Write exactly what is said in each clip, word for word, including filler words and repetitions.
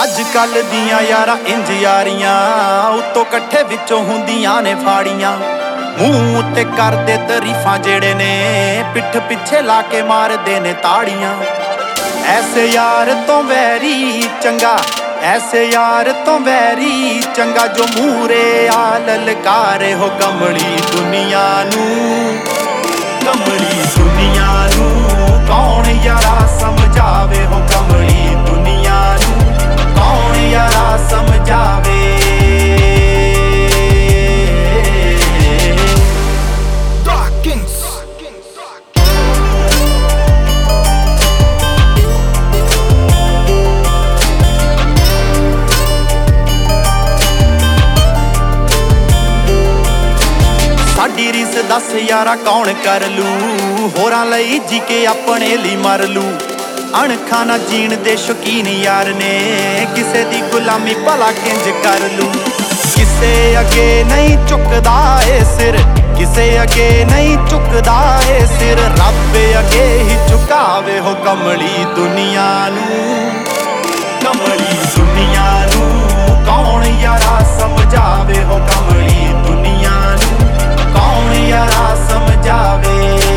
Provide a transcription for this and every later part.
ਅੱਜ ਕੱਲ ਦੀਆਂ ਯਾਰਾਂ ਇੰਜ ਯਾਰੀਆਂ ਉਤੋਂ ਇਕੱਠੇ ਵਿੱਚੋਂ ਹੁੰਦੀਆਂ ਨੇ ਫਾੜੀਆਂ। ਮੂੰਹ ਉੱਤੇ ਕਰਦੇ ਤਾਰੀਫਾਂ ਜਿਹੜੇ ਨੇ ਪਿੱਠ ਪਿੱਛੇ ਲਾ ਕੇ ਮਾਰਦੇ ਨੇ ਤਾੜੀਆਂ। ਐਸੇ ਯਾਰ ਤੋਂ ਵੈਰੀ ਚੰਗਾ, ਐਸੇ ਯਾਰ ਤੋਂ ਵੈਰੀ ਚੰਗਾ ਜੋ ਮੂਰੇ ਆ ਲਲਕਾਰੇ ਹੋ ਕਮਲੀ ਦੁਨੀਆ ਨੂੰ। ਕਮਲੀ ਦੁਨੀਆ ਨੂੰ ਕੌਣ ਯਾਰਾ ਸਮਝਾਵੇ ਹੋ ਕਮਲੀ ਦੁਨੀਆ ਨੂੰ ਕੌਣ ਯਾਰਾ ਸਮਝਾਵੇ। ਸਾਡੀ ਰੀਸ ਦਸ ਯਾਰਾ ਕੌਣ ਕਰ ਲੂ, ਹੋਰਾਂ ਲਈ ਜੀ ਕੇ ਆਪਣੇ ਲਈ ਮਰ ਲੂ। ਅਣਖਾਂ ਨਾ ਜੀਣ ਦੇ ਸ਼ੌਕੀਨ ਯਾਰ ਨੇ ਕਿਸੇ ਦੀ ਗੁਲਾਮੀ ਭਲਾ ਕਿੰਜ ਕਰ ਲੂ। ਕਿਸੇ ਅੱਗੇ ਨਹੀਂ ਝੁਕਦਾ ਏ ਸਿਰ, ਕਿਸੇ ਅੱਗੇ ਨਹੀਂ ਝੁਕਦਾ ਏ ਸਿਰ। ਰੱਬ ਅੱਗੇ ਹੀ ਝੁਕਾਵੇ ਹੋ ਕਮਲੀ ਦੁਨੀਆ ਨੂੰ। ਕਮਲੀ ਦੁਨੀਆ ਨੂੰ ਕੌਣ ਯਾਰਾ ਸਮਝਾਵੇ ਹੋ ਕਮਲੀ ਦੁਨੀਆ ਨੂੰ ਕੌਣ ਯਾਰਾ ਸਮਝਾਵੇ।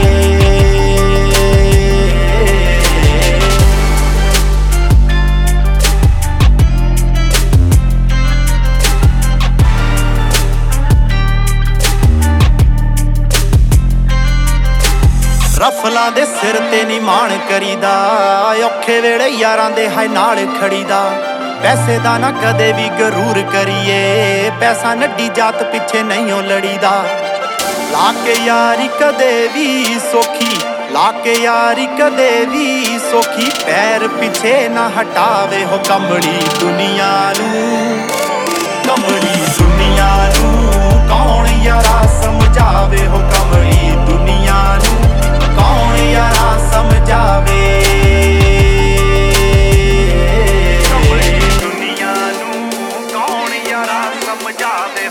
ਰਫਲਾਂ ਦੇ ਸਿਰ ਤੇ ਨੀ ਮਾਣ ਕਰੀਦਾ, ਔਖੇ ਵੇਲੇ ਯਾਰਾਂ ਦੇ ਹਾਏ ਨਾਲ ਖੜੀਦਾ। ਪੈਸੇ ਦਾ ਨਾ ਕਦੇ ਵੀ ਗਰੂਰ ਕਰੀਏ, ਪੈਸਾ ਨੱਡੀ ਜਾਤ ਪਿੱਛੇ ਨਹੀਂ ਓ ਲੜੀਦਾ। ਲਾ ਕੇ ਯਾਰੀ ਕਦੇ ਵੀ ਸੌਖੀ, ਲਾ ਕੇ ਯਾਰੀ ਕਦੇ ਵੀ ਸੌਖੀ। ਪੈਰ ਪਿੱਛੇ ਨਾ ਹਟਾਵੇ ਹੋ ਕਮਲੀ ਦੁਨੀਆ ਨੂੰ। ਕਮਲੀ ਦੁਨੀਆ ਨੂੰ ਕੌਣ ਯਾਰਾ ਸਮਝਾਵੇ ਹੋ ਕਮਲੀ ਦੁਨੀਆ ਨੂੰ ਕੌਣ ਯਾਰਾ ਸਮਝਾਵੇ। ਕਮਲੀ ਦੁਨੀਆ ਨੂੰ ਕੌਣ ਯਾਰਾ ਸਮਝਾਵੇ